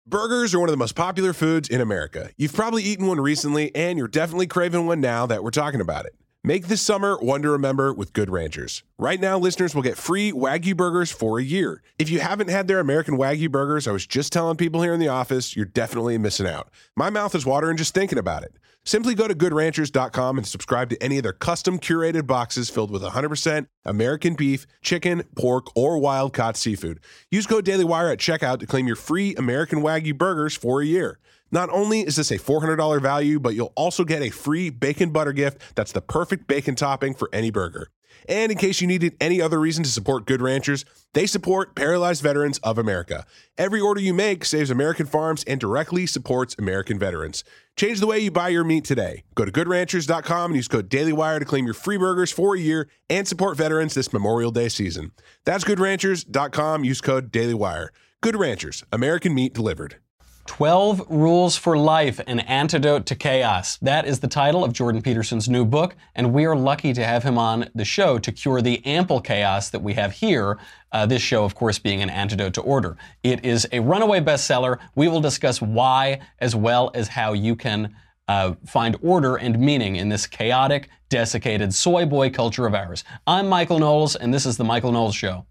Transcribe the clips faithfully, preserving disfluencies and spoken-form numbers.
Burgers are one of the most popular foods in America. You've probably eaten one recently, and you're definitely craving one now that we're talking about it. Make this summer one to remember with Good Ranchers. Right now, listeners will get free Wagyu burgers for a year. If you haven't had their American Wagyu burgers, I was just telling people here in the office, you're definitely missing out. My mouth is watering just thinking about it. Simply go to good ranchers dot com and subscribe to any of their custom curated boxes filled with one hundred percent American beef, chicken, pork, or wild-caught seafood. Use code DailyWire at checkout to claim your free American Wagyu burgers for a year. Not only is this a four hundred dollars value, but you'll also get a free bacon butter gift that's the perfect bacon topping for any burger. And in case you needed any other reason to support Good Ranchers, they support Paralyzed Veterans of America. Every order you make saves American farms and directly supports American veterans. Change the way you buy your meat today. Go to good ranchers dot com and use code DailyWire to claim your free burgers for a year and support veterans this Memorial Day season. That's good ranchers dot com. Use code DailyWire. Good Ranchers, American meat delivered. twelve Rules for Life, An Antidote to Chaos. That is the title of Jordan Peterson's new book, and we are lucky to have him on the show to cure the ample chaos that we have here, uh, this show, of course, being an antidote to order. It is a runaway bestseller. We will discuss why, as well as how you can uh, find order and meaning in this chaotic, desiccated soy boy culture of ours. I'm Michael Knowles, and this is The Michael Knowles Show.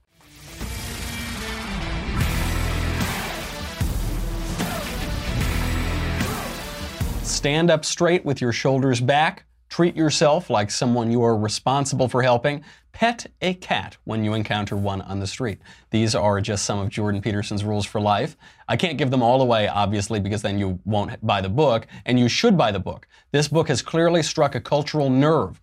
Stand up straight with your shoulders back. Treat yourself like someone you are responsible for helping. Pet a cat when you encounter one on the street. These are just some of Jordan Peterson's rules for life. I can't give them all away, obviously, because then you won't buy the book, and you should buy the book. This book has clearly struck a cultural nerve.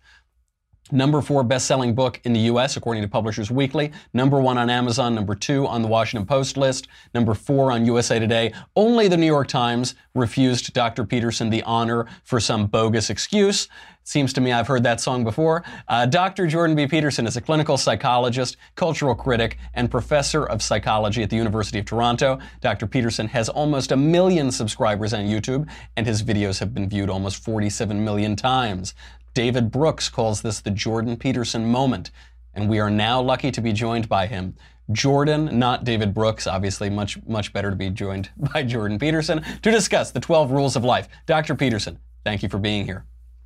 Number four best-selling book in the U S, according to Publishers Weekly. Number one on Amazon. Number two on the Washington Post list. Number four on U S A Today. Only the New York Times refused Doctor Peterson the honor for some bogus excuse. It seems to me I've heard that song before. Uh, Doctor Jordan B. Peterson is a clinical psychologist, cultural critic, and professor of psychology at the University of Toronto. Doctor Peterson has almost a million subscribers on YouTube, and his videos have been viewed almost forty-seven million times. David Brooks calls this the Jordan Peterson moment, and we are now lucky to be joined by him. Jordan, not David Brooks, obviously much, much better to be joined by Jordan Peterson to discuss the twelve rules of life. Doctor Peterson, thank you for being here.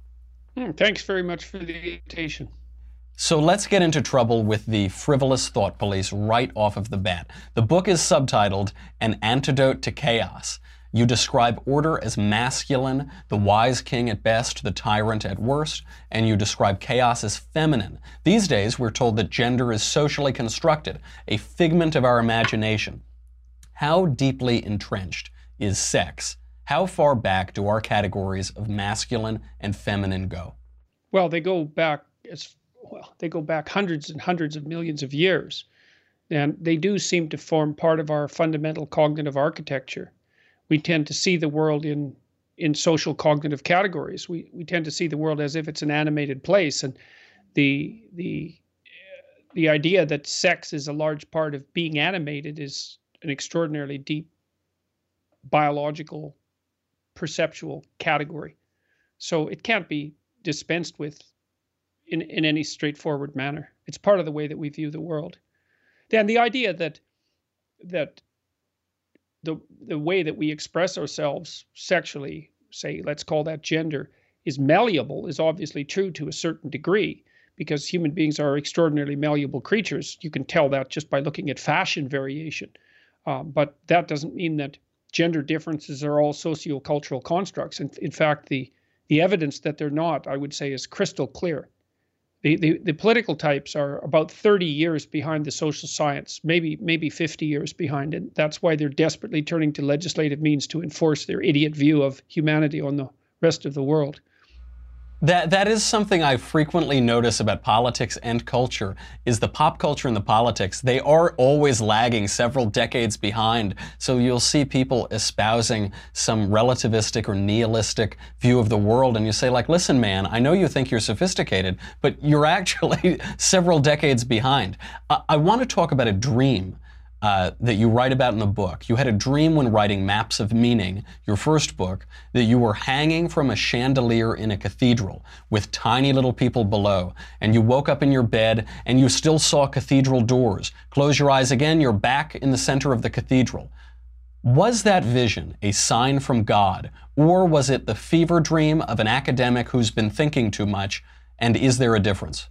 Mm, thanks very much for the invitation. So let's get into trouble with the frivolous thought police right off of the bat. The book is subtitled An Antidote to Chaos. You describe order as masculine, the wise king at best, the tyrant at worst, and you describe chaos as feminine. These days, we're told that gender is socially constructed, a figment of our imagination. How deeply entrenched is sex? How far back do our categories of masculine and feminine go? Well, they go back as well. They go back hundreds and hundreds of millions of years, and they do seem to form part of our fundamental cognitive architecture. We tend to see the world in in social cognitive categories. We we tend to see the world as if it's an animated place, and the the the idea that sex is a large part of being animated is an extraordinarily deep biological, perceptual category. So it can't be dispensed with in in any straightforward manner. It's part of the way that we view the world. Then the idea that that The, the way that we express ourselves sexually, say, let's call that gender, is malleable is obviously true to a certain degree, because human beings are extraordinarily malleable creatures. You can tell that just by looking at fashion variation. Um, but that doesn't mean that gender differences are all sociocultural constructs. And in fact, the, the evidence that they're not, I would say, is crystal clear. The, the, the political types are about thirty years behind the social science, maybe maybe fifty years behind it. That's why they're desperately turning to legislative means to enforce their idiot view of humanity on the rest of the world. That that is something I frequently notice about politics and culture, is the pop culture and the politics, they are always lagging several decades behind. So you'll see people espousing some relativistic or nihilistic view of the world, and you say, like, listen, man, I know you think you're sophisticated, but you're actually several decades behind. I, I want to talk about a dream Uh, that you write about in the book. You had a dream when writing Maps of Meaning, your first book, that you were hanging from a chandelier in a cathedral with tiny little people below, and you woke up in your bed and you still saw cathedral doors. Close your eyes again, you're back in the center of the cathedral. Was that vision a sign from God, or was it the fever dream of an academic who's been thinking too much? And is there a difference?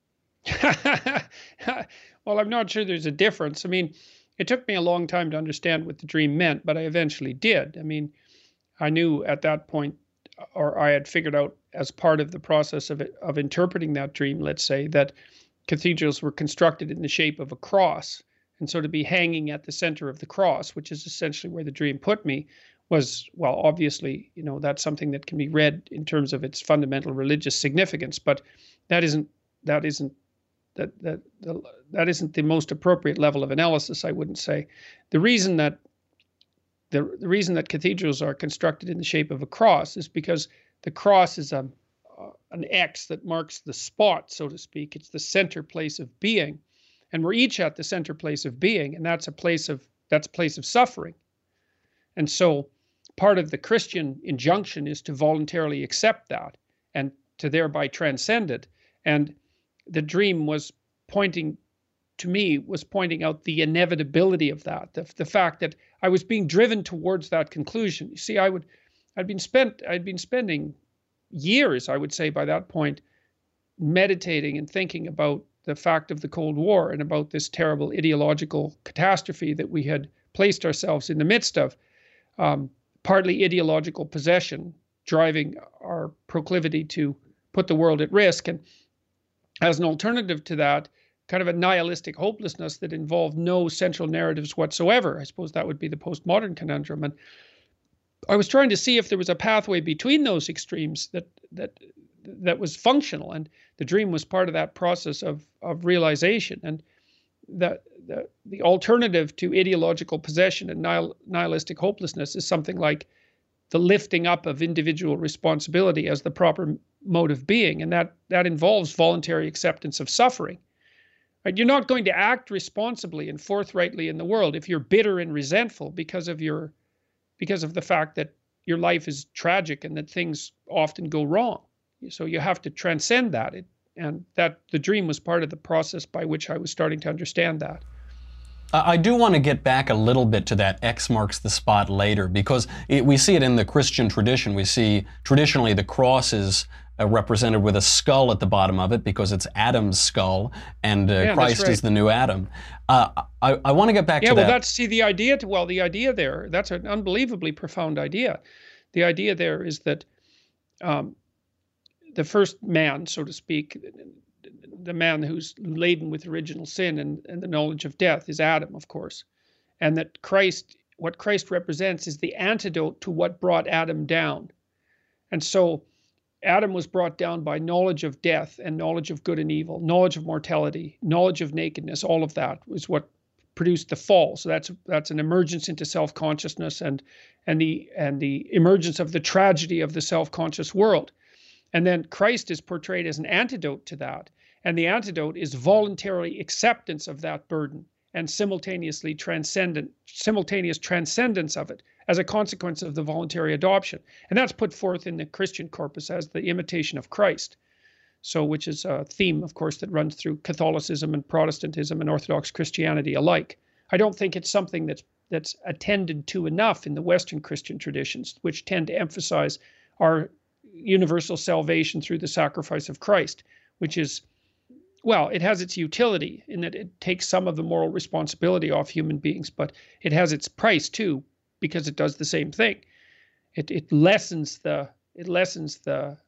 Well, I'm not sure there's a difference. I mean, it took me a long time to understand what the dream meant, but I eventually did. I mean, I knew at that point, or I had figured out as part of the process of it, of interpreting that dream, let's say, that cathedrals were constructed in the shape of a cross. And so to be hanging at the center of the cross, which is essentially where the dream put me, was, well, obviously, you know, that's something that can be read in terms of its fundamental religious significance, but that isn't, that isn't, that, that, that, that isn't the most appropriate level of analysis, I wouldn't say. The reason that, the, the reason that cathedrals are constructed in the shape of a cross is because the cross is a, uh, an X that marks the spot, so to speak. It's the center place of being. And we're each at the center place of being, and that's a place of, that's a place of suffering. And so part of the Christian injunction is to voluntarily accept that and to thereby transcend it. And the dream was pointing, to me, was pointing out the inevitability of that, the, the fact that I was being driven towards that conclusion. You see, I would, I'd been spent, I'd been spending years, I would say by that point, meditating and thinking about the fact of the Cold War and about this terrible ideological catastrophe that we had placed ourselves in the midst of. Um, partly ideological possession driving our proclivity to put the world at risk, and as an alternative to that, kind of a nihilistic hopelessness that involved no central narratives whatsoever. I suppose that would be the postmodern conundrum. And I was trying to see if there was a pathway between those extremes that that that was functional, and the dream was part of that process of of realization. And the the, the alternative to ideological possession and nihil, nihilistic hopelessness is something like the lifting up of individual responsibility as the proper mode of being, and that that involves voluntary acceptance of suffering. Right? You're not going to act responsibly and forthrightly in the world if you're bitter and resentful because of your because of the fact that your life is tragic and that things often go wrong. So you have to transcend that. It, and that the dream was part of the process by which I was starting to understand that. I do want to get back a little bit to that X marks the spot later, because it, we see it in the Christian tradition. We see traditionally the cross is uh, represented with a skull at the bottom of it because it's Adam's skull, and uh, yeah, Christ right. is the new Adam. Uh, I, I want to get back yeah, to well, that. that's, see, the idea, to, well, the idea there, that's an unbelievably profound idea. The idea there is that um, the first man, so to speak, the man who's laden with original sin and, and the knowledge of death is Adam, of course. And that Christ, what Christ represents is the antidote to what brought Adam down. And so Adam was brought down by knowledge of death and knowledge of good and evil, knowledge of mortality, knowledge of nakedness. All of that was what produced the fall. So that's that's an emergence into self-consciousness and and the and the emergence of the tragedy of the self-conscious world. And then Christ is portrayed as an antidote to that. And the antidote is voluntary acceptance of that burden and simultaneously transcendent, simultaneous transcendence of it as a consequence of the voluntary adoption. And that's put forth in the Christian corpus as the imitation of Christ. So, which is a theme, of course, that runs through Catholicism and Protestantism and Orthodox Christianity alike. I don't think it's something that's that's attended to enough in the Western Christian traditions, which tend to emphasize our universal salvation through the sacrifice of Christ, which is, well, it has its utility in that it takes some of the moral responsibility off human beings, but it has its price too, because it does the same thing. It it lessens the it lessens the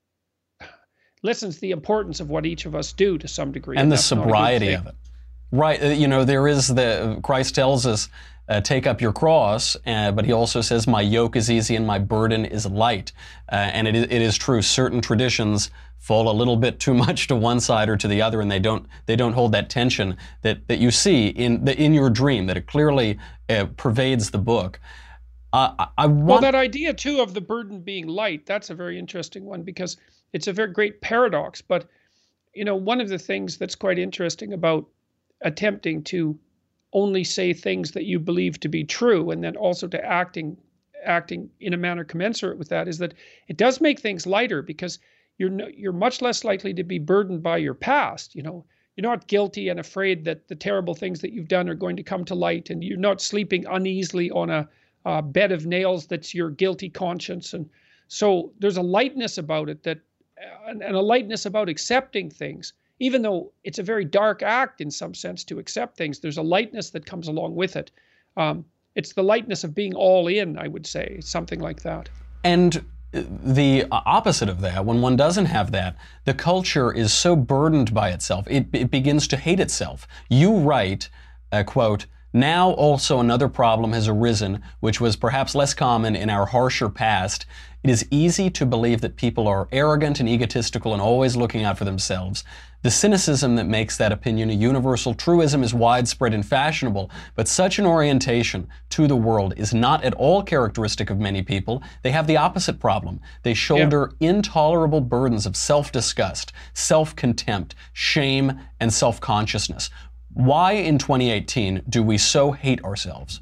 lessens the importance of what each of us do to some degree, and, and the sobriety of it. Right, uh, you know, there is the Christ tells us, uh, take up your cross, uh, but he also says, my yoke is easy and my burden is light. Uh, and it is, it is true, certain traditions fall a little bit too much to one side or to the other, and they don't they don't hold that tension that, that you see in the, in your dream, that it clearly uh, pervades the book. Uh, I, I want... Well, that idea too of the burden being light, that's a very interesting one, because it's a very great paradox. But, you know, one of the things that's quite interesting about attempting to only say things that you believe to be true, and then also to acting acting in a manner commensurate with that, is that it does make things lighter, because you're no, you're much less likely to be burdened by your past. You know, you're not guilty and afraid that the terrible things that you've done are going to come to light, and you're not sleeping uneasily on a, a bed of nails that's your guilty conscience. And so there's a lightness about it, that and, and a lightness about accepting things, even though it's a very dark act in some sense to accept things. There's a lightness that comes along with it. Um, it's the lightness of being all in, I would say, something like that. And the opposite of that, when one doesn't have that, the culture is so burdened by itself, it, it begins to hate itself. You write, uh, quote, "Now also another problem has arisen, which was perhaps less common in our harsher past. It is easy to believe that people are arrogant and egotistical and always looking out for themselves. The cynicism that makes that opinion a universal truism is widespread and fashionable, but such an orientation to the world is not at all characteristic of many people. They have the opposite problem. They shoulder yeah. intolerable burdens of self-disgust, self-contempt, shame, and self-consciousness." Why in twenty eighteen do we so hate ourselves?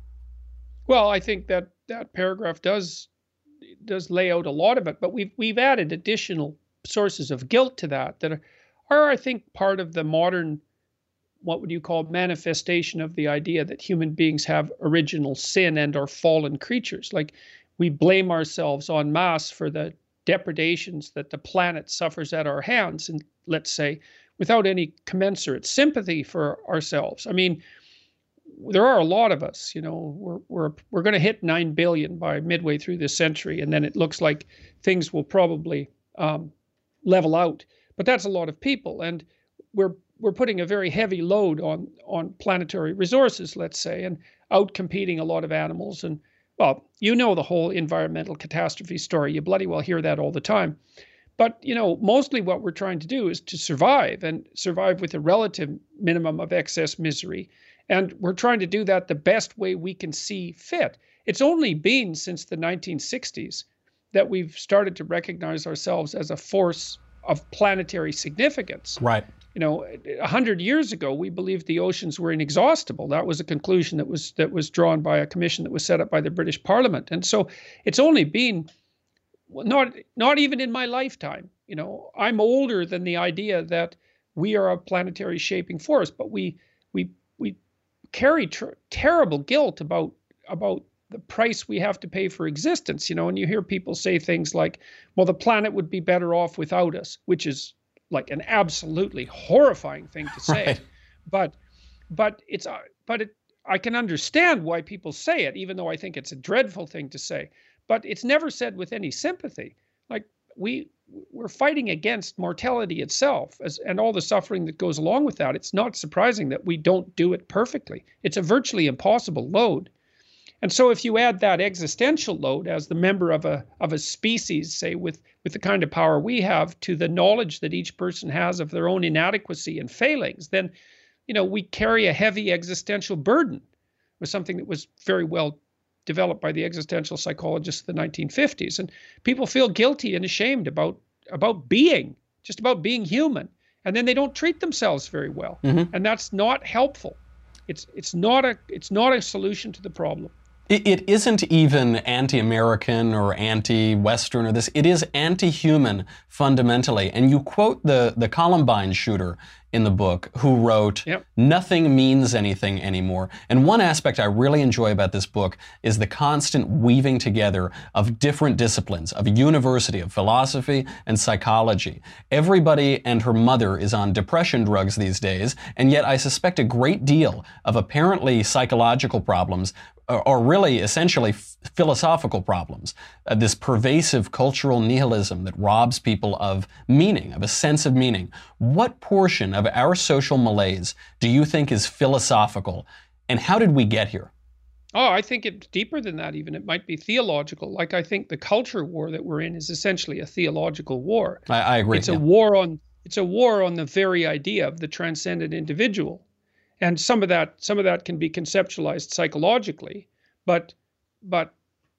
Well, I think that that paragraph does does lay out a lot of it, but we've we've added additional sources of guilt to that that are, are I think, part of the modern, what would you call, manifestation of the idea that human beings have original sin and are fallen creatures. Like, we blame ourselves en masse for the depredations that the planet suffers at our hands, and let's say, without any commensurate sympathy for ourselves. I mean, there are a lot of us, you know, we're, we're, we're going to hit nine billion by midway through this century. And then it looks like things will probably um, level out, but that's a lot of people. And we're, we're putting a very heavy load on, on planetary resources, let's say, and out-competing a lot of animals. And, well, you know, the whole environmental catastrophe story. You bloody well hear that all the time. But, you know, mostly what we're trying to do is to survive, and survive with a relative minimum of excess misery. And we're trying to do that the best way we can see fit. It's only been since the nineteen sixties that we've started to recognize ourselves as a force of planetary significance. Right. You know, a hundred years ago, we believed the oceans were inexhaustible. That was a conclusion that was that was drawn by a commission that was set up by the British Parliament. And so it's only been, well, not not even in my lifetime. You know, I'm older than the idea that we are a planetary shaping force, but we we we carry ter- terrible guilt about about the price we have to pay for existence. You know, and you hear people say things like, "Well, the planet would be better off without us," which is like an absolutely horrifying thing to say. Right. But but it's uh, but it I can understand why people say it, even though I think it's a dreadful thing to say. But it's never said with any sympathy. Like, we we're fighting against mortality itself, as and all the suffering that goes along with that. It's not surprising that we don't do it perfectly. It's a virtually impossible load. And so if you add that existential load as the member of a of a species, say, with with the kind of power we have, to the knowledge that each person has of their own inadequacy and failings, then, you know, we carry a heavy existential burden. It was something that was very well developed by the existential psychologists of the nineteen fifties. And people feel guilty and ashamed about about being, just about being human. And then they don't treat themselves very well. Mm-hmm. And that's not helpful. It's it's not a it's not a solution to the problem. It, it isn't even anti-American or anti-Western or this. It is anti-human fundamentally. And you quote the, the Columbine shooter in the book, who wrote, yep. "Nothing means anything anymore." And one aspect I really enjoy about this book is the constant weaving together of different disciplines, of university, of philosophy, and psychology. Everybody and her mother is on depression drugs these days, and yet I suspect a great deal of apparently psychological problems are really essentially f- philosophical problems. Uh, this pervasive cultural nihilism that robs people of meaning, of a sense of meaning. What portion of our social malaise do you think is philosophical, and how did we get here? Oh, I think it's deeper than that even. It might be theological. Like, I think the culture war that we're in is essentially a theological war. I, I agree. It's yeah. a war on it's a war on the very idea of the transcendent individual. And some of that some of that can be conceptualized psychologically, but but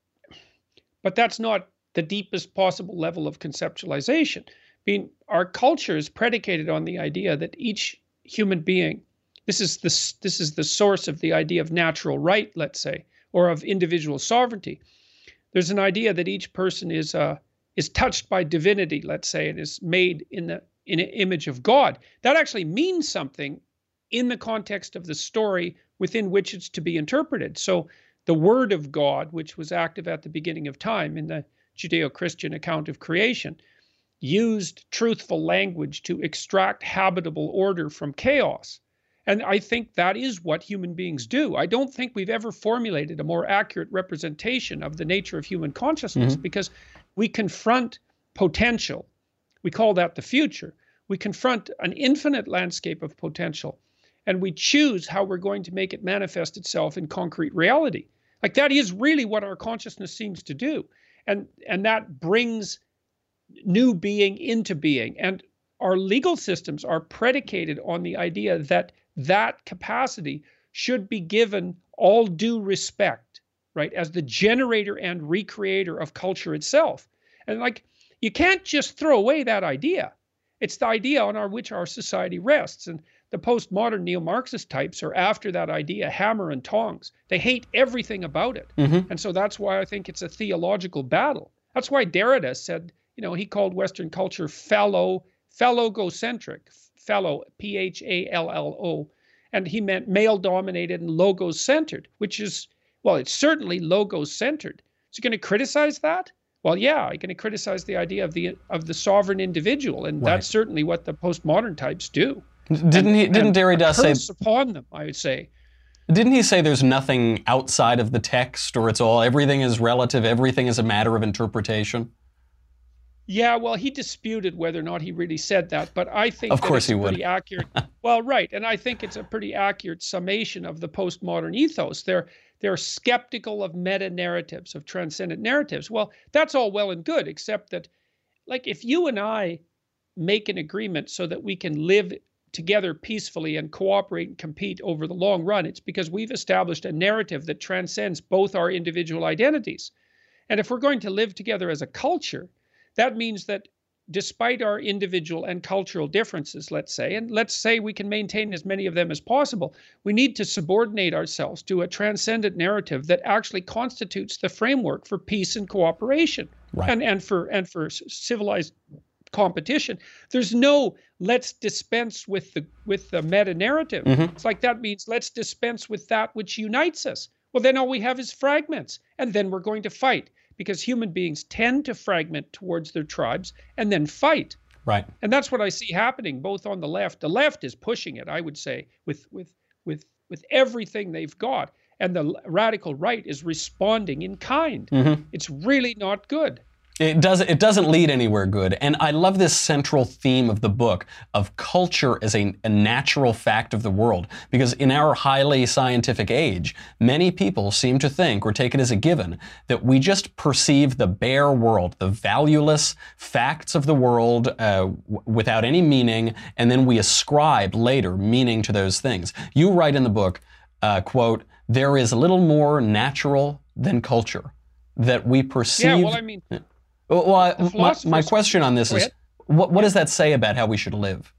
but that's not the deepest possible level of conceptualization. I mean, our culture is predicated on the idea that each human being, this is the this is the source of the idea of natural right, let's say, or of individual sovereignty. There's an idea that each person is uh, is touched by divinity, let's say, and is made in the in an image of God. That actually means something in the context of the story within which it's to be interpreted. So the word of God, which was active at the beginning of time in the Judeo-Christian account of creation, used truthful language to extract habitable order from chaos. And I think that is what human beings do. I don't think we've ever formulated a more accurate representation of the nature of human consciousness, mm-hmm. because we confront potential. We call that the future. We confront an infinite landscape of potential, and we choose how we're going to make it manifest itself in concrete reality. Like, that is really what our consciousness seems to do. And, and that brings new being into being. And our legal systems are predicated on the idea that that capacity should be given all due respect, right, as the generator and recreator of culture itself. And like, you can't just throw away that idea. It's the idea on our, which our society rests. And the postmodern neo-Marxist types are after that idea, hammer and tongs. They hate everything about it. Mm-hmm. And so that's why I think it's a theological battle. That's why Derrida said, you know, he called Western culture phallo, phallogocentric, phallo, P H A L L O. And he meant male-dominated and logos-centered, which is, well, it's certainly logos-centered. So you're going to criticize that? Well, yeah, I'm going to criticize the idea of the of the sovereign individual, and right. that's certainly what the postmodern types do. Didn't and, he? Didn't Derrida say upon them? I would say. Didn't he say there's nothing outside of the text, or it's all everything is relative, everything is a matter of interpretation? Yeah, well, he disputed whether or not he really said that, but I think of that course it's he a would. pretty accurate. Well, right, and I think it's a pretty accurate summation of the postmodern ethos. They're they're skeptical of meta-narratives, of transcendent narratives. Well, that's all well and good, except that, like, if you and I make an agreement so that we can live together peacefully and cooperate and compete over the long run, it's because we've established a narrative that transcends both our individual identities. And if we're going to live together as a culture, that means that despite our individual and cultural differences, let's say, and let's say we can maintain as many of them as possible, we need to subordinate ourselves to a transcendent narrative that actually constitutes the framework for peace and cooperation, right. and, and for and for civilized competition. There's no let's dispense with the with the meta narrative. Mm-hmm. It's like that means let's dispense with that which unites us. Well, then all we have is fragments, and then we're going to fight. Because human beings tend to fragment towards their tribes and then fight. Right. And that's what I see happening both on the left. The left is pushing it, I would say, with with with with everything they've got. And the radical right is responding in kind. Mm-hmm. It's really not good. It doesn't, it doesn't lead anywhere good. And I love this central theme of the book of culture as a, a natural fact of the world. Because in our highly scientific age, many people seem to think or take it as a given that we just perceive the bare world, the valueless facts of the world uh, w- without any meaning, and then we ascribe later meaning to those things. You write in the book, uh, quote, there is little more natural than culture that we perceive. Yeah, well, I mean... Well, I, my, my question on this is, what, what does that say about how we should live?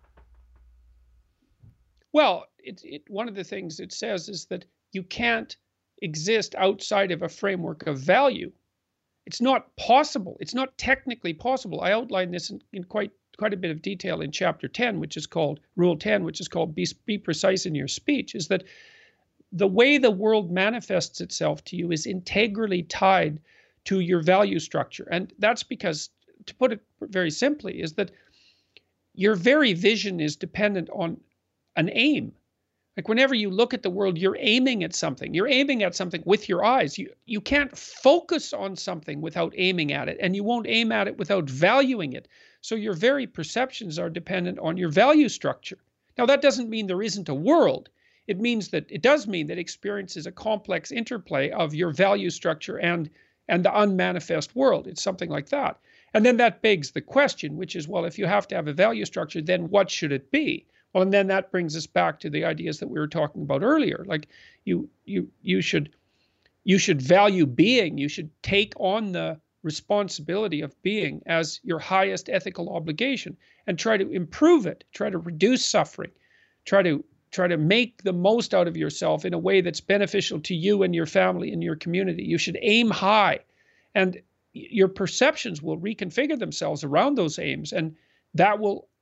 Well, it, it, one of the things it says is that you can't exist outside of a framework of value. It's not possible. It's not technically possible. I outline this in, in quite quite a bit of detail in chapter ten, which is called Rule ten, which is called Be, be Precise in Your Speech, is that the way the world manifests itself to you is integrally tied to your value structure. And that's because, to put it very simply, is that your very vision is dependent on an aim. Like whenever you look at the world, you're aiming at something. You're aiming at something with your eyes. You, you can't focus on something without aiming at it, and you won't aim at it without valuing it. So your very perceptions are dependent on your value structure. Now, that doesn't mean there isn't a world. It means that, it does mean that experience is a complex interplay of your value structure and and the unmanifest world. It's something like that. And then that begs the question, which is, well, if you have to have a value structure, then what should it be? Well, and then that brings us back to the ideas that we were talking about earlier. Like you, you, you should, you should value being. You should take on the responsibility of being as your highest ethical obligation and try to improve it, try to reduce suffering, try to try to make the most out of yourself in a way that's beneficial to you and your family and your community. You should aim high, and your perceptions will reconfigure themselves around those aims, and that will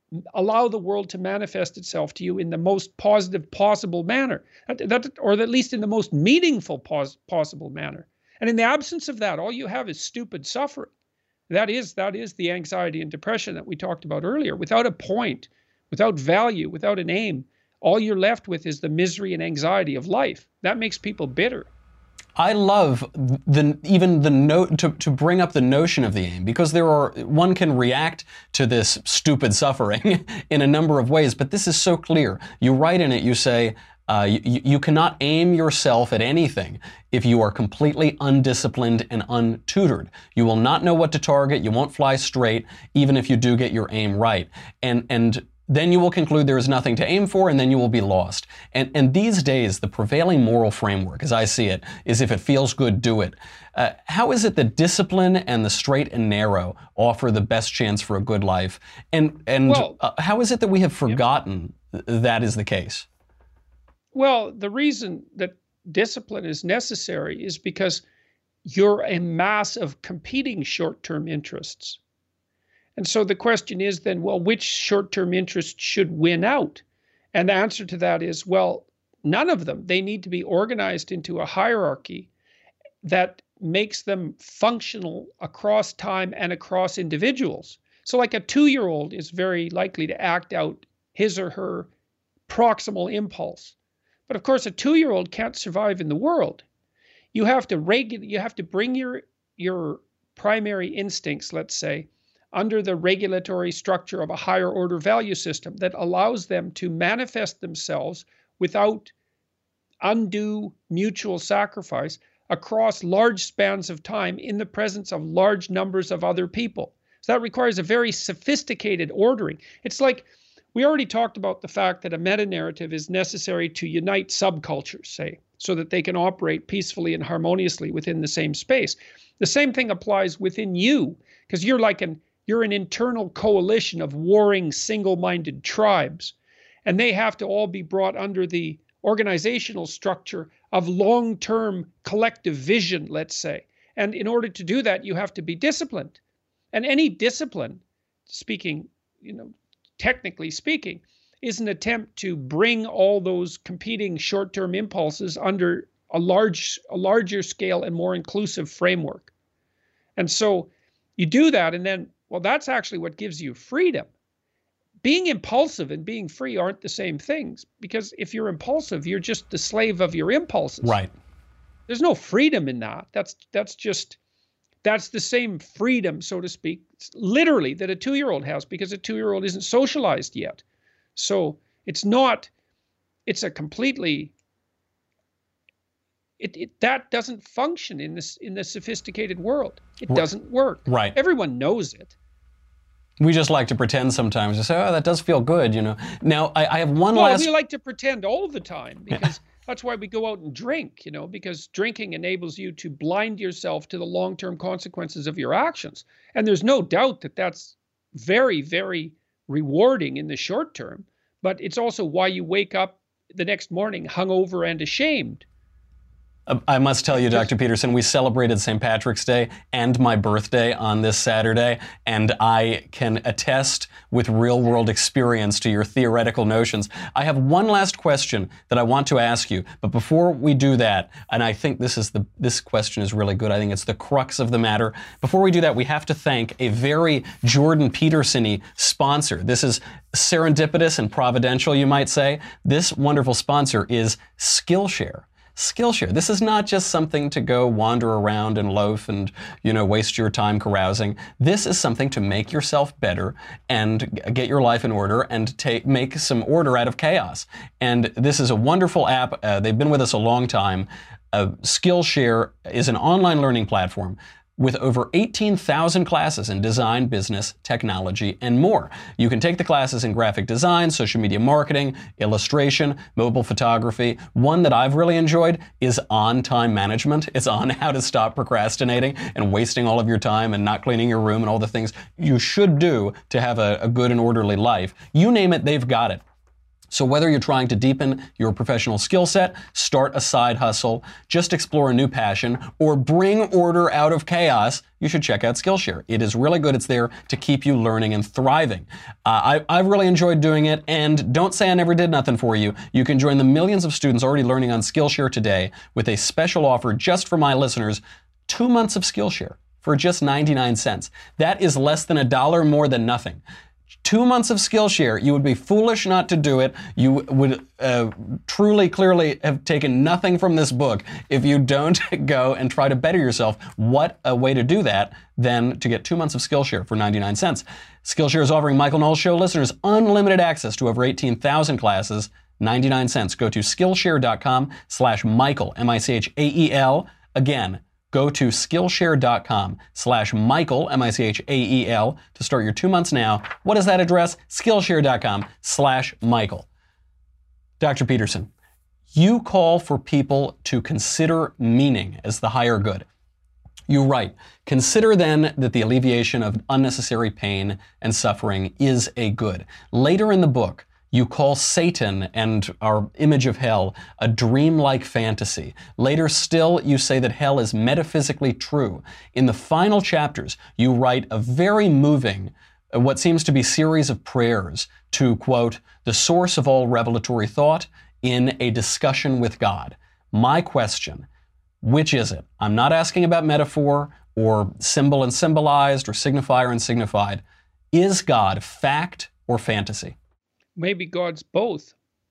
allow the world to manifest itself to you in the most positive possible manner, that, that, or at least in the most meaningful pos possible manner. And in the absence of that, all you have is stupid suffering. That is, that is the anxiety and depression that we talked about earlier. Without a point, without value, without an aim, all you're left with is the misery and anxiety of life. That makes people bitter. I love the even the note to, to bring up the notion of the aim, because there are one can react to this stupid suffering in a number of ways, but this is so clear. You write in it, you say, uh, you, you cannot aim yourself at anything if you are completely undisciplined and untutored. You will not know what to target. You won't fly straight, even if you do get your aim right. And and then you will conclude there is nothing to aim for, and then you will be lost. And, and these days, the prevailing moral framework, as I see it, is if it feels good, do it. Uh, how is it that discipline and the straight and narrow offer the best chance for a good life? And, and well, uh, how is it that we have forgotten yeah. that is the case? Well, the reason that discipline is necessary is because you're a mass of competing short-term interests. And so the question is then, well, which short-term interest should win out? And the answer to that is, well, none of them. They need to be organized into a hierarchy that makes them functional across time and across individuals. So like a two-year-old is very likely to act out his or her proximal impulse. But of course, a two-year-old can't survive in the world. You have to regulate, you have to bring your, your primary instincts, let's say, under the regulatory structure of a higher order value system that allows them to manifest themselves without undue mutual sacrifice across large spans of time in the presence of large numbers of other people. So that requires a very sophisticated ordering. It's like we already talked about the fact that a meta-narrative is necessary to unite subcultures, say, so that they can operate peacefully and harmoniously within the same space. The same thing applies within you, because you're like an You're an internal coalition of warring single-minded tribes, and they have to all be brought under the organizational structure of long-term collective vision, let's say. And in order to do that, you have to be disciplined. And any discipline, speaking, you know, technically speaking, is an attempt to bring all those competing short-term impulses under a large, a larger scale and more inclusive framework. And so you do that, and then well, that's actually what gives you freedom. Being impulsive and being free aren't the same things, because if you're impulsive, you're just the slave of your impulses. Right. There's no freedom in that. That's that's just that's the same freedom, so to speak, literally, that a two-year-old has, because a two-year-old isn't socialized yet. So it's not. It's a completely. It, it that doesn't function in this in the sophisticated world. It doesn't work. Right. Everyone knows it. We just like to pretend sometimes to say, oh, that does feel good, you know. Now, I, I have one well, last... we like to pretend all the time, because that's why we go out and drink, you know, because drinking enables you to blind yourself to the long-term consequences of your actions. And there's no doubt that that's very, very rewarding in the short term, but it's also why you wake up the next morning hungover and ashamed. I must tell you, Doctor Peterson, we celebrated Saint Patrick's Day and my birthday on this Saturday, and I can attest with real-world experience to your theoretical notions. I have one last question that I want to ask you, but before we do that, and I think this is the this question is really good. I think it's the crux of the matter. Before we do that, we have to thank a very Jordan Peterson-y sponsor. This is serendipitous and providential, you might say. This wonderful sponsor is Skillshare. Skillshare. This is not just something to go wander around and loaf and, you know, waste your time carousing. This is something to make yourself better and get your life in order and take make some order out of chaos. And this is a wonderful app. Uh, they've been with us a long time. Uh, Skillshare is an online learning platform with over eighteen thousand classes in design, business, technology, and more. You can take the classes in graphic design, social media marketing, illustration, mobile photography. One that I've really enjoyed is on time management. It's on how to stop procrastinating and wasting all of your time and not cleaning your room and all the things you should do to have a, a good and orderly life. You name it, they've got it. So whether you're trying to deepen your professional skill set, start a side hustle, just explore a new passion, or bring order out of chaos, you should check out Skillshare. It is really good. It's there to keep you learning and thriving. Uh, I, I've really enjoyed doing it, and don't say I never did nothing for you. You can join the millions of students already learning on Skillshare today with a special offer just for my listeners, two months of Skillshare for just ninety-nine cents. That is less than a dollar more than nothing. Two months of Skillshare, you would be foolish not to do it. You would uh, truly, clearly have taken nothing from this book if you don't go and try to better yourself. What a way to do that than to get two months of Skillshare for ninety-nine cents. Skillshare is offering Michael Knowles Show listeners unlimited access to over eighteen thousand classes, ninety-nine cents. Go to Skillshare.com slash Michael, M I C H A E L. Again, go to Skillshare.com slash Michael, M I C H A E L, to start your two months now. What is that address? Skillshare.com slash Michael. Doctor Peterson, you call for people to consider meaning as the higher good. You write, consider then that the alleviation of unnecessary pain and suffering is a good. Later in the book, you call Satan and our image of hell a dreamlike fantasy. Later still, you say that hell is metaphysically true. In the final chapters, you write a very moving, uh, what seems to be series of prayers to, quote, the source of all revelatory thought in a discussion with God. My question, which is it? I'm not asking about metaphor or symbol and symbolized or signifier and signified. Is God fact or fantasy? Maybe God's both.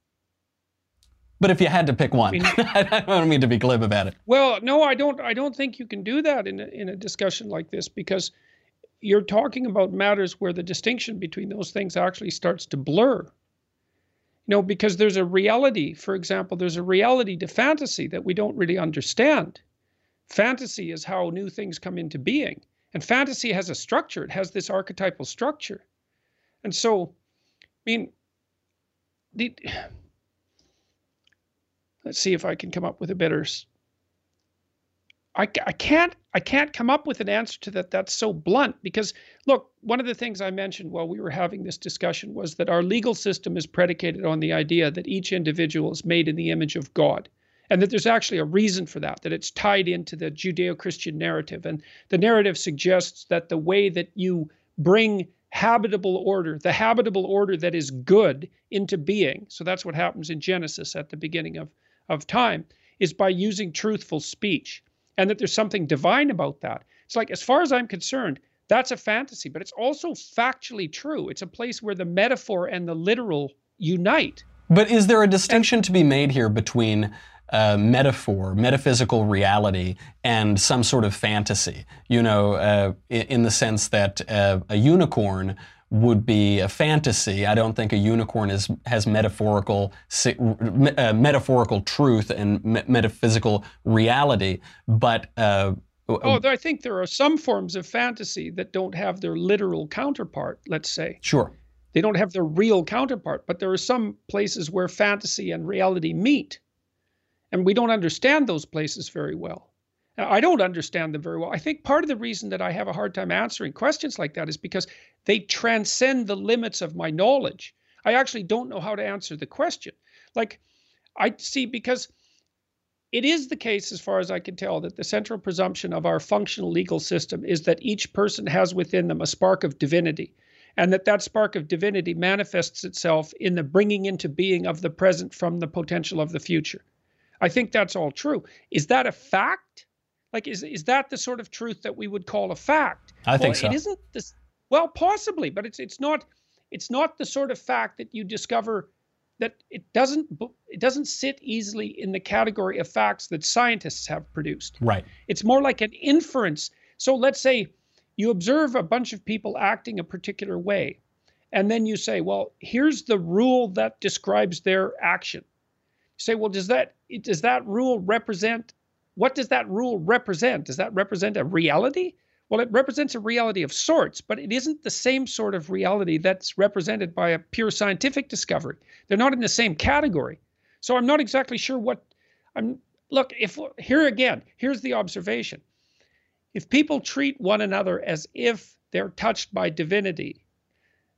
But if you had to pick one, I mean, I don't mean to be glib about it. Well, no, I don't. I don't think you can do that in a, in a discussion like this, because you're talking about matters where the distinction between those things actually starts to blur. You know, because there's a reality. For example, there's a reality to fantasy that we don't really understand. Fantasy is how new things come into being, and fantasy has a structure. It has this archetypal structure, and so, I mean. The, let's see if I can come up with a better. I, I can't I can't come up with an answer to that that's so blunt, because look, one of the things I mentioned while we were having this discussion was that our legal system is predicated on the idea that each individual is made in the image of God, and that there's actually a reason for that, that it's tied into the Judeo-Christian narrative, and the narrative suggests that the way that you bring habitable order, the habitable order that is good into being. So that's what happens in Genesis at the beginning of, of time, is by using truthful speech, and that there's something divine about that. It's like, as far as I'm concerned, that's a fantasy, but it's also factually true. It's a place where the metaphor and the literal unite. But is there a distinction and, to be made here between Uh, metaphor, metaphysical reality, and some sort of fantasy? You know, uh, in, in the sense that uh, a unicorn would be a fantasy. I don't think a unicorn is has metaphorical uh, metaphorical truth and me- metaphysical reality. But uh, oh, I think there are some forms of fantasy that don't have their literal counterpart. Let's say, sure, they don't have their real counterpart. But there are some places where fantasy and reality meet. And we don't understand those places very well. Now, I don't understand them very well. I think part of the reason that I have a hard time answering questions like that is because they transcend the limits of my knowledge. I actually don't know how to answer the question. Like, I see, because it is the case, as far as I can tell, that the central presumption of our functional legal system is that each person has within them a spark of divinity, and that that spark of divinity manifests itself in the bringing into being of the present from the potential of the future. I think that's all true. Is that a fact? Like, is is that the sort of truth that we would call a fact? I well, think so. It isn't this. Well, possibly, but it's it's not it's not the sort of fact that you discover that it doesn't it doesn't sit easily in the category of facts that scientists have produced. Right. It's more like an inference. So let's say you observe a bunch of people acting a particular way, and then you say, well, here's the rule that describes their action. You say, well, does that does that rule represent, what does that rule represent? Does that represent a reality? Well, it represents a reality of sorts, but it isn't the same sort of reality that's represented by a pure scientific discovery. They're not in the same category. So I'm not exactly sure what I'm, look, if here again, here's the observation. If people treat one another as if they're touched by divinity,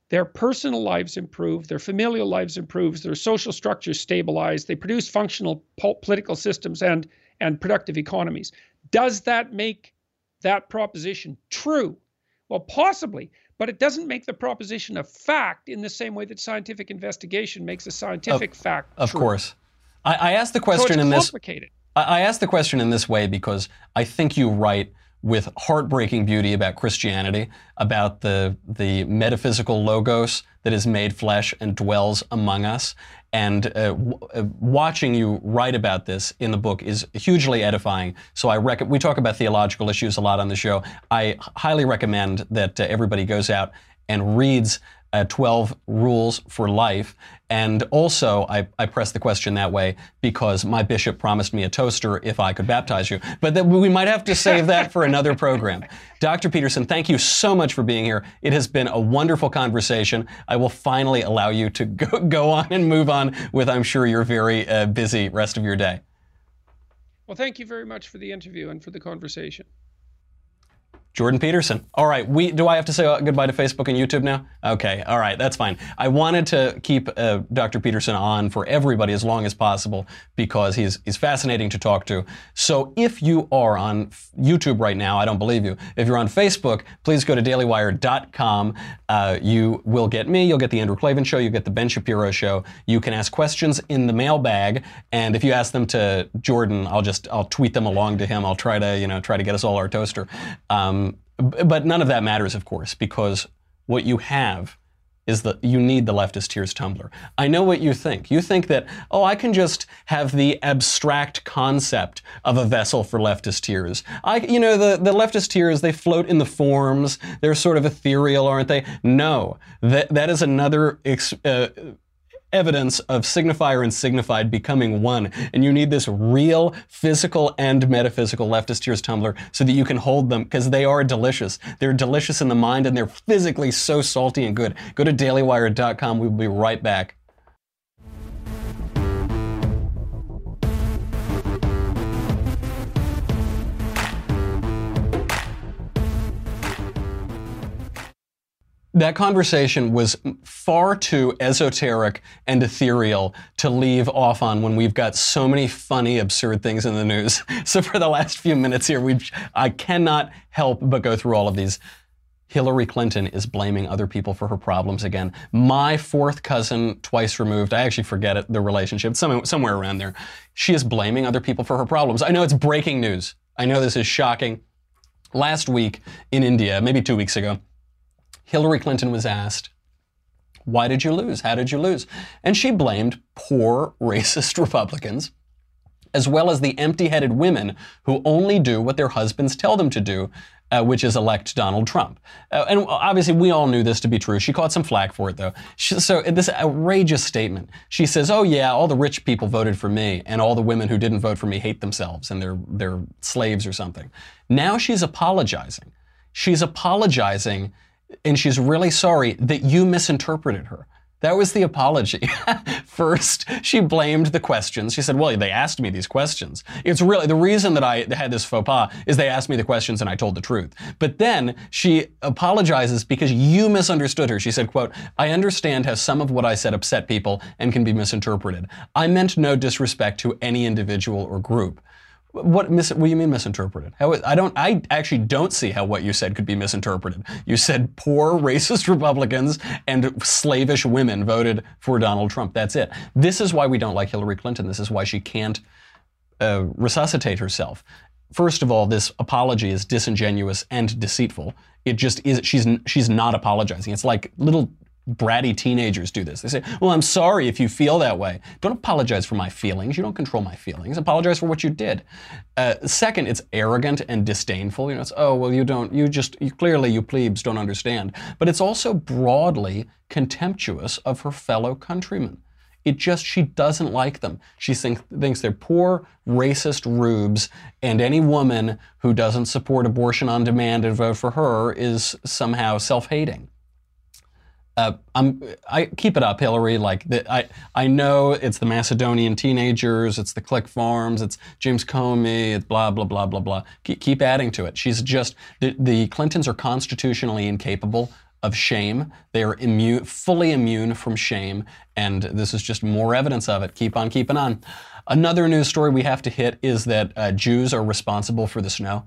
their personal lives improve, their familial lives improves, their social structures stabilize, they produce functional political systems and and productive economies. Does that make that proposition true? Well, possibly, but it doesn't make the proposition a fact in the same way that scientific investigation makes a scientific of, fact Of true. course. I, I asked the question so it's in this. complicated. I, I asked the question in this way because I think you write with heartbreaking beauty about Christianity, about the the metaphysical logos that is made flesh and dwells among us. And uh, w- uh, watching you write about this in the book is hugely edifying. So I rec- we talk about theological issues a lot on the show. I h- highly recommend that uh, everybody goes out and reads uh, twelve Rules for Life. And also, I, I press the question that way because my bishop promised me a toaster if I could baptize you. But that we might have to save that for another program. Doctor Peterson, thank you so much for being here. It has been a wonderful conversation. I will finally allow you to go, go on and move on with, I'm sure, your very uh, busy rest of your day. Well, thank you very much for the interview and for the conversation. Jordan Peterson. All right. We do I have to say goodbye to Facebook and YouTube now? Okay. All right. That's fine. I wanted to keep uh, Doctor Peterson on for everybody as long as possible because he's he's fascinating to talk to. So if you are on YouTube right now, I don't believe you. If you're on Facebook, please go to daily wire dot com. Uh, you will get me. You'll get the Andrew Klavan Show. You get the Ben Shapiro Show. You can ask questions in the mailbag, and if you ask them to Jordan, I'll just I'll tweet them along to him. I'll try to you know try to get us all our toaster. Um, But none of that matters, of course, because what you have is that you need the Leftist Tears tumbler. I know what you think. You think that, oh, I can just have the abstract concept of a vessel for leftist tears. I, you know, the, the leftist tears, they float in the forms. They're sort of ethereal, aren't they? No, that that is another ex, uh, evidence of signifier and signified becoming one. And you need this real physical and metaphysical leftist tears tumbler so that you can hold them because they are delicious. They're delicious in the mind and they're physically so salty and good. Go to daily wire dot com. We'll be right back. That conversation was far too esoteric and ethereal to leave off on when we've got so many funny, absurd things in the news. So for the last few minutes here, we've, I cannot help but go through all of these. Hillary Clinton is blaming other people for her problems again. My fourth cousin, twice removed, I actually forget it, the relationship, somewhere, somewhere around there. She is blaming other people for her problems. I know it's breaking news. I know this is shocking. Last week in India, maybe two weeks ago, Hillary Clinton was asked, why did you lose? How did you lose? And she blamed poor, racist Republicans, as well as the empty-headed women who only do what their husbands tell them to do, uh, which is elect Donald Trump. Uh, and obviously, we all knew this to be true. She caught some flack for it, though. She, so this outrageous statement. She says, oh, yeah, all the rich people voted for me, and all the women who didn't vote for me hate themselves, and they're, they're slaves or something. Now she's apologizing. She's apologizing and she's really sorry that you misinterpreted her. That was the apology. First, she blamed the questions. She said, well, they asked me these questions. It's really, the reason that I had this faux pas is they asked me the questions and I told the truth. But then she apologizes because you misunderstood her. She said, quote, I understand how some of what I said upset people and can be misinterpreted. I meant no disrespect to any individual or group. What, mis- what do you mean misinterpreted? How, I don't. I actually don't see how what you said could be misinterpreted. You said poor racist Republicans and slavish women voted for Donald Trump. That's it. This is why we don't like Hillary Clinton. This is why she can't uh, resuscitate herself. First of all, this apology is disingenuous and deceitful. It just is. She's she's not apologizing. It's like little bratty teenagers do this. They say, well, I'm sorry if you feel that way. Don't apologize for my feelings. You don't control my feelings. Apologize for what you did. Uh, second, it's arrogant and disdainful. You know, it's, oh, well, you don't, you just, you, clearly you plebes don't understand. But it's also broadly contemptuous of her fellow countrymen. It just, she doesn't like them. She think, thinks they're poor, racist rubes, and any woman who doesn't support abortion on demand and vote for her is somehow self-hating. Uh, I'm, I keep it up, Hillary. Like the, I, I know it's the Macedonian teenagers, it's the Click Farms, it's James Comey, it's blah blah blah blah blah. Keep, keep adding to it. She's just the, the Clintons are constitutionally incapable of shame. They are immune, fully immune from shame, and this is just more evidence of it. Keep on keeping on. Another news story we have to hit is that uh, Jews are responsible for the snow.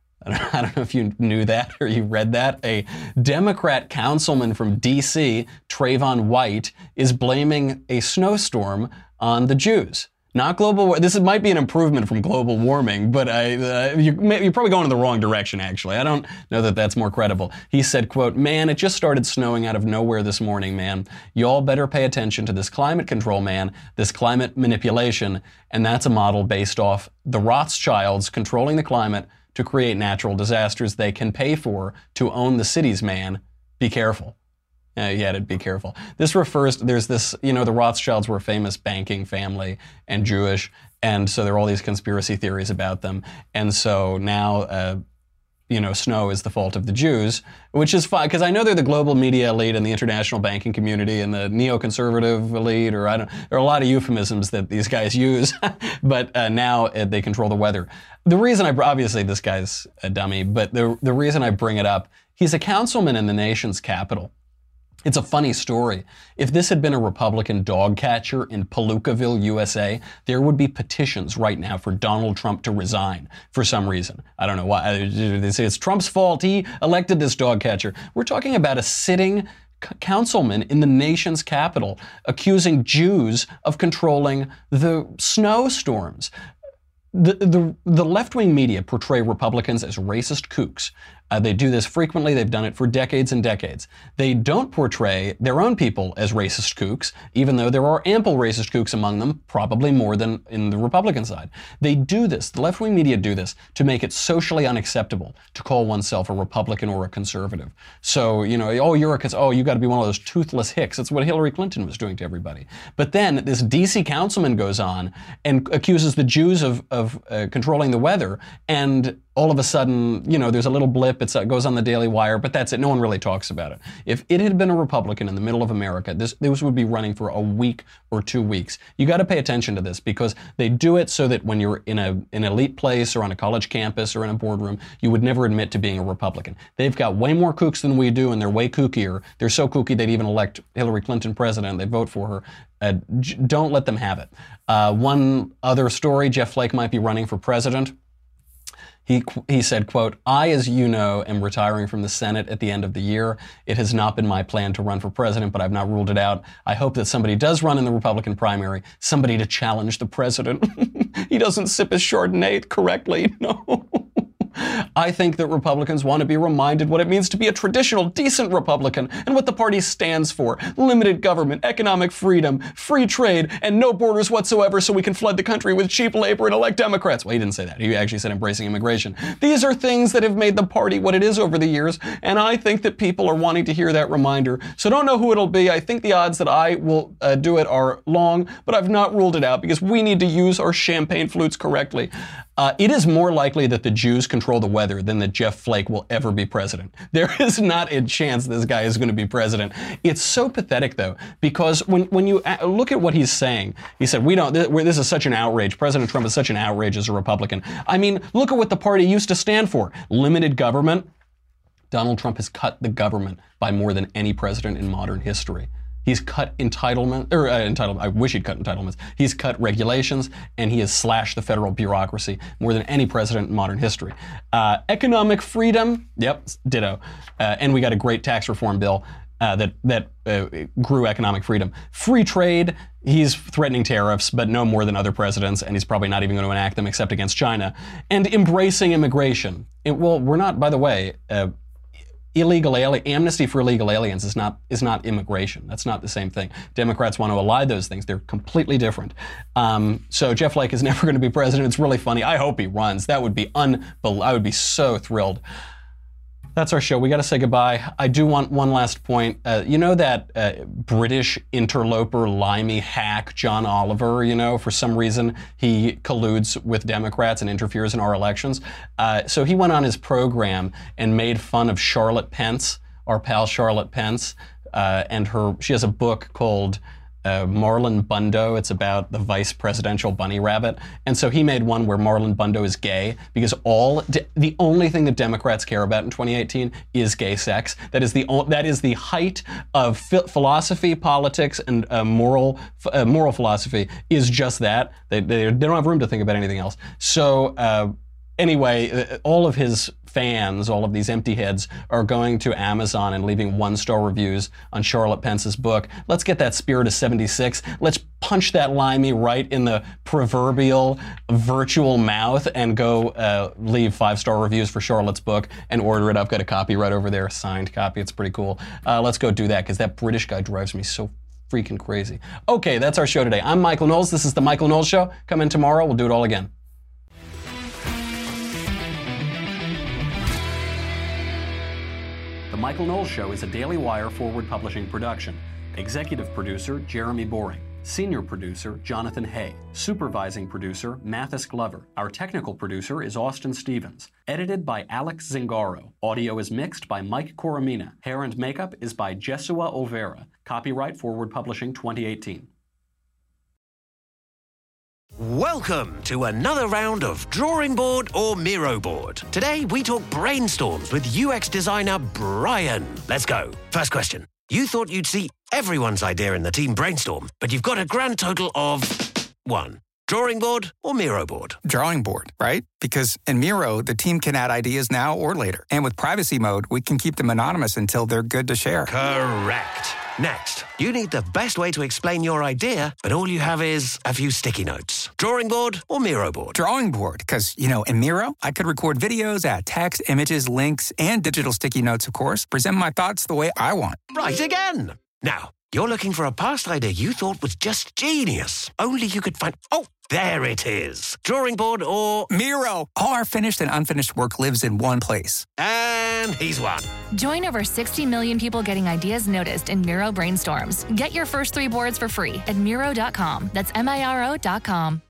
I don't know if you knew that or you read that. A Democrat councilman from D C, Trayvon White, is blaming a snowstorm on the Jews. Not global. This might be an improvement from global warming, but I, uh, you, you're probably going in the wrong direction, actually. I don't know that that's more credible. He said, quote, "Man, it just started snowing out of nowhere this morning, man. Y'all better pay attention to this climate control, man, this climate manipulation, and that's a model based off the Rothschilds controlling the climate to create natural disasters they can pay for to own the cities, man. Be careful." Uh, he added, be careful. This refers, there's this, you know, the Rothschilds were a famous banking family and Jewish, and so there are all these conspiracy theories about them. And so now, uh, you know, snow is the fault of the Jews, which is fine, because I know they're the global media elite and the international banking community and the neoconservative elite, or I don't, there are a lot of euphemisms that these guys use, but uh, now uh, they control the weather. The reason I, obviously this guy's a dummy, but the, the reason I bring it up, he's a councilman in the nation's capital. It's a funny story. If this had been a Republican dog catcher in Palookaville, U S A, there would be petitions right now for Donald Trump to resign for some reason. I don't know why. They say it's Trump's fault. He elected this dog catcher. We're talking about a sitting c- councilman in the nation's capital accusing Jews of controlling the snowstorms. The, the, the left-wing media portray Republicans as racist kooks. Uh, they do this frequently. They've done it for decades and decades. They don't portray their own people as racist kooks, even though there are ample racist kooks among them, probably more than in the Republican side. They do this, the left-wing media do this, to make it socially unacceptable to call oneself a Republican or a conservative. So, you know, oh, you're a, oh, you got to be one of those toothless hicks. That's what Hillary Clinton was doing to everybody. But then this D C councilman goes on and accuses the Jews of, of uh, controlling the weather, and all of a sudden, you know, there's a little blip, it's, it goes on the Daily Wire, but that's it. No one really talks about it. If it had been a Republican in the middle of America, this, this would be running for a week or two weeks. You got to pay attention to this, because they do it so that when you're in a, an elite place or on a college campus or in a boardroom, you would never admit to being a Republican. They've got way more kooks than we do, and they're way kookier. They're so kooky they'd even elect Hillary Clinton president. They'd vote for her. Uh, j- don't let them have it. Uh, one other story, Jeff Flake might be running for president. He, he said, quote, "I, as you know, am retiring from the Senate at the end of the year. It has not been my plan to run for president, but I've not ruled it out. I hope that somebody does run in the Republican primary, somebody to challenge the president." He doesn't sip his Chardonnay correctly, no. I think that Republicans want to be reminded what it means to be a traditional, decent Republican and what the party stands for. Limited government, economic freedom, free trade, and no borders whatsoever so we can flood the country with cheap labor and elect Democrats. Well, he didn't say that. He actually said embracing immigration. These are things that have made the party what it is over the years, and I think that people are wanting to hear that reminder. So don't know who it'll be. I think the odds that I will uh, do it are long, but I've not ruled it out because we need to use our champagne flutes correctly. Uh, it is more likely that the Jews control the weather than that Jeff Flake will ever be president. There is not a chance this guy is going to be president. It's so pathetic, though, because when, when you look at what he's saying, he said, we don't, this is such an outrage. President Trump is such an outrage as a Republican. I mean, look at what the party used to stand for. Limited government. Donald Trump has cut the government by more than any president in modern history. He's cut entitlement, or uh, entitlement, I wish he'd cut entitlements. He's cut regulations, and he has slashed the federal bureaucracy more than any president in modern history. Uh, economic freedom, yep, ditto. Uh, and we got a great tax reform bill uh, that, that uh, grew economic freedom. Free trade, he's threatening tariffs, but no more than other presidents, and he's probably not even going to enact them except against China. And embracing immigration. It, well, we're not, by the way, uh, Illegal alien, amnesty for illegal aliens is not is not immigration. That's not the same thing. Democrats want to ally those things. They're completely different. Um, so Jeff Flake is never going to be president. It's really funny. I hope he runs. That would be unbelievable. I would be so thrilled. That's our show. We got to say goodbye. I do want one last point. Uh, you know that uh, British interloper, limey hack, John Oliver, you know, for some reason he colludes with Democrats and interferes in our elections. Uh, so he went on his program and made fun of Charlotte Pence, our pal Charlotte Pence, uh, and her, she has a book called uh, Marlon Bundo. It's about the vice presidential bunny rabbit. And so he made one where Marlon Bundo is gay because all de- the only thing that Democrats care about in twenty eighteen is gay sex. That is the o- that is the height of ph- philosophy, politics, and uh, moral uh, moral philosophy is just that. They, they they don't have room to think about anything else. So uh, anyway, all of his fans, all of these empty heads, are going to Amazon and leaving one-star reviews on Charlotte Pence's book. Let's get that spirit of seventy-six. Let's punch that limey right in the proverbial virtual mouth and go uh, leave five-star reviews for Charlotte's book and order it. I've got a copy right over there, a signed copy. It's pretty cool. Uh, let's go do that because that British guy drives me so freaking crazy. Okay, that's our show today. I'm Michael Knowles. This is The Michael Knowles Show. Come in tomorrow. We'll do it all again. The Michael Knowles Show is a Daily Wire Forward Publishing production. Executive producer, Jeremy Boring. Senior producer, Jonathan Hay. Supervising producer, Mathis Glover. Our technical producer is Austin Stevens. Edited by Alex Zingaro. Audio is mixed by Mike Coromina. Hair and makeup is by Jesua Olvera. Copyright Forward Publishing twenty eighteen. Welcome to another round of Drawing Board or Miro Board. Today we talk brainstorms with U X designer Brian. Let's go. First question. You thought you'd see everyone's idea in the team brainstorm, but you've got a grand total of one. Drawing board or Miro board? Drawing board, right? Because in Miro, the team can add ideas now or later. And with privacy mode, we can keep them anonymous until they're good to share. Correct. Next, you need the best way to explain your idea, but all you have is a few sticky notes. Drawing board or Miro board? Drawing board, because, you know, in Miro, I could record videos, add text, images, links, and digital sticky notes, of course, present my thoughts the way I want. Right again. Now, you're looking for a past idea you thought was just genius. Only you could find... Oh, there it is. Drawing board or... Miro. All our finished and unfinished work lives in one place. And he's won. Join over sixty million people getting ideas noticed in Miro Brainstorms. Get your first three boards for free at Miro dot com. That's M I R O dot com.